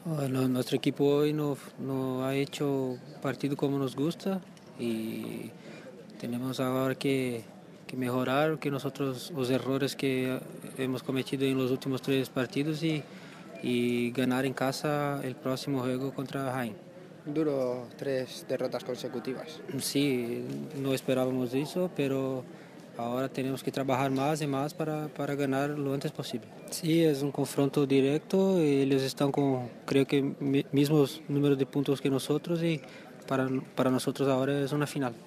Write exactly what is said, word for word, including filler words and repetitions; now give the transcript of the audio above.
Bueno, nuestro equipo hoy no, no ha hecho partido como nos gusta y tenemos ahora que, que mejorar que nosotros los errores que hemos cometido en los últimos tres partidos y, y ganar en casa el próximo juego contra Jaén. Duro tres derrotas consecutivas. Sí, no esperábamos eso, pero ahora tenemos que trabajar más y más para, para ganar lo antes posible. Sí, es un confronto directo, ellos están con, creo que, mismos números de puntos que nosotros y para, para nosotros ahora es una final.